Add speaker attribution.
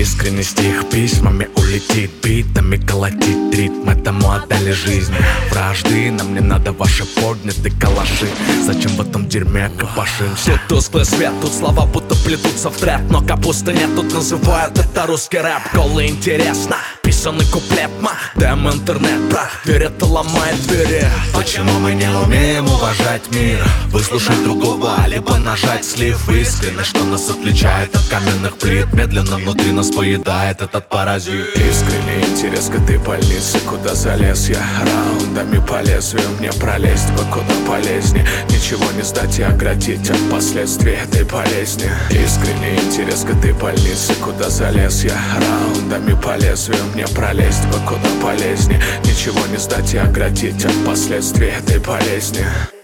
Speaker 1: Искренний стих письмами улетит, битами колотит ритм. Этому отдали жизнь вражды, нам не надо ваши поднятые калаши. Зачем в этом дерьме копошимся? Тут тусклый свет, тут слова будто плетутся в трек. Но капусты нет, тут называют это русский рэп. Колы интересно, писанный куплет, дэм интернет, брат, дверь это ломает двери. Почему мы не умеем уважать мир? Выслушать другого, либо нажать слив. Искренне, что нас отличает от каменных плит. Медленно внутри нас поедает этот паразит. Искренний интерес к этой больнице, куда залез я раундами по лезвию. Мне пролезть бы куда полезнее, ничего не сдать и оградить от последствий этой болезни. Искренний интерес к этой больнице, куда залез я раундами по лезвию. Мне пролезть бы куда полезнее, ничего не сдать и оградить от последствий этой болезни.